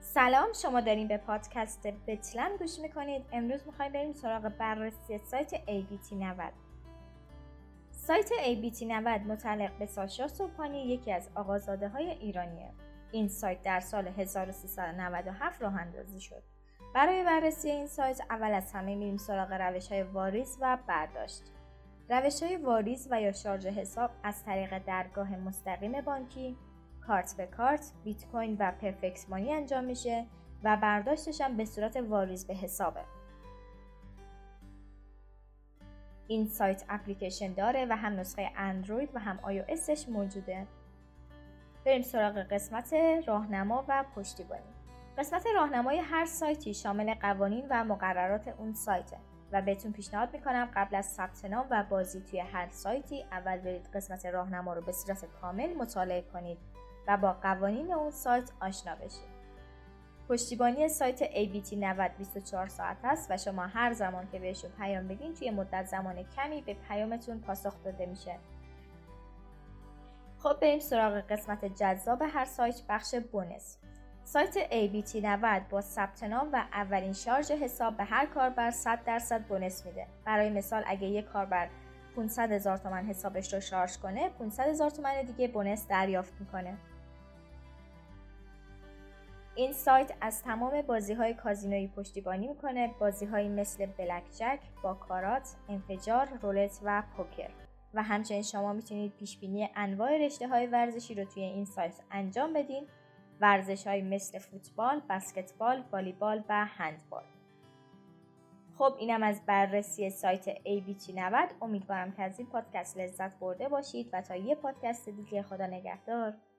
سلام، شما دارین به پادکست بتلن گوش میکنید. امروز میخوایم بریم سراغ بررسی سایت ABT 90. سایت ABT 90 متعلق به ساشا صبحانی یکی از آقازاده های ایرانیه. این سایت در سال 1397 راه اندازی شد. برای بررسی این سایت اول از همه میریم سراغ روش‌های واریز و برداشت. روش‌های واریز و یا شارژ حساب از طریق درگاه مستقیم بانکی، کارت به کارت، بیت کوین و پرفکس مانی انجام میشه و برداشتش هم به صورت واریز به حسابه. این سایت اپلیکیشن داره و هم نسخه اندروید و هم iOSش موجوده. بریم سراغ قسمت راهنما و پشتیبانی. قسمت راهنمای هر سایتی شامل قوانین و مقررات اون سایته و بهتون پیشنهاد میکنم قبل از ثبت نام و بازی توی هر سایتی اول برید قسمت راهنما رو به صورت کامل مطالعه کنید و با قوانین اون سایت آشنا بشید. پشتیبانی سایت ABT 90 24 ساعت است و شما هر زمان که بهشون پیام بدین توی مدت زمان کمی به پیامتون پاسخ داده میشه. خب بریم سراغ قسمت جذاب هر سایت، بخش بونس. سایت ABT 90 با ثبت نام و اولین شارژ حساب به هر کاربر 100% بونس میده. برای مثال اگه یک کاربر 500,000 تومان حسابش رو شارژ کنه 500,000 تومان دیگه بونس دریافت میکنه. این سایت از تمام بازی‌های کازینویی پشتیبانی میکنه، بازی‌هایی مثل بلک جک، باکارات، انفجار، رولت و پوکر. و همچنین شما میتونید پیشبینی انواع رشته‌های ورزشی رو توی این سایت انجام بدین، ورزش‌هایی مثل فوتبال، بسکتبال، والیبال و هندبال. خب اینم از بررسی سایت ABT 90. امیدوارم که از این پادکست لذت برده باشید و تا یه پادکست دیگه، خدا نگهدار.